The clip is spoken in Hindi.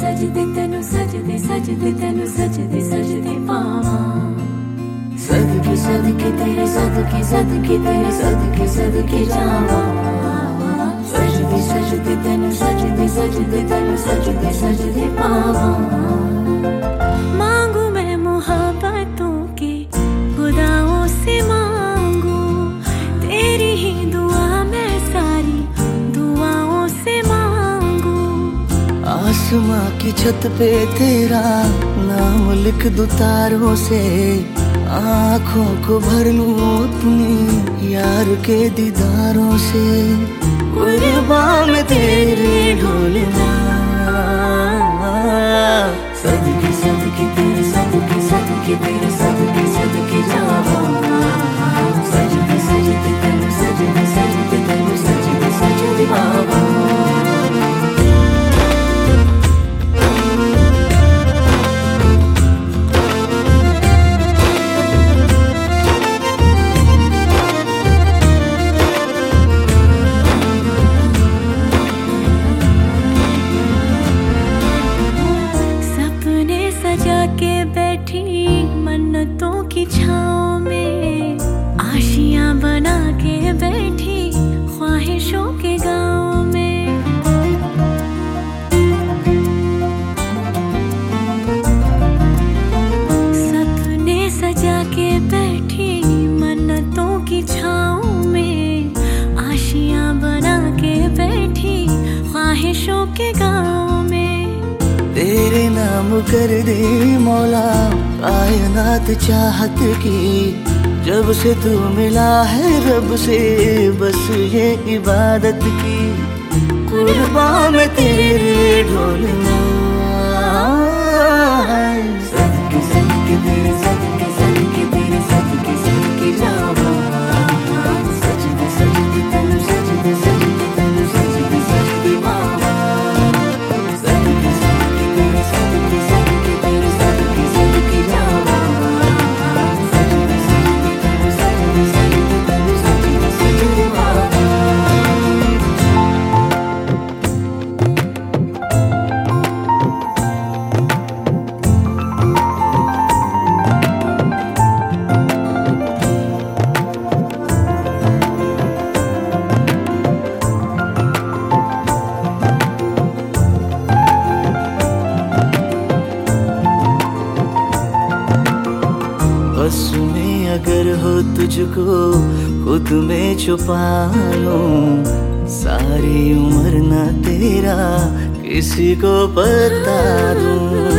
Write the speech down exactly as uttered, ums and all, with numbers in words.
सजदे तेनू सजदे सजदे तेनू सजदे सजदे पावा सदके सदके तेरे सदके सदके तेरे सदके सदके जावा सजदे सजदे तेनू सजदे सजदे तेनू सजदे सजदे पावा मांगू मैं मोहब्बतों के खुदाओं से मांगू तेरी ही दुआ मैं सारी दुआओं से मांगू आसमां की छत पे तेरा नाम लिख दूं तारों से आँखों को भर लूं अपनी यार के दीदारों से कुर्बान में तेरे ढोलना सदके सदके तेरे सदके सदके तेरे सदके सदके जावा सजदे सजदे तेरे सजदे सजदे तेरे सजदे सजदे बाबा के बैठी मन्नतों की छाँव में आशियां बना के बैठी ख्वाहिशों के गाँव में सपने सजा के बैठी मन्नतों की छाँव में आशियां बना के बैठी ख्वाहिशों के गाँव में तेरे नाम कर दे मौला कायनात चाहत की जब से तू मिला है रब से बस ये इबादत की कुर्बान में तेरे ढोलना सदके सदके तेरे सदके सदके तेरे सदके सदके जावा सजदे सजदे तेरे सजदे सजदे तेरे सजदे सजदे बाबा बस में अगर हो तुझको खुद में छुपा लूं सारी उम्र ना तेरा किसी को बता दूं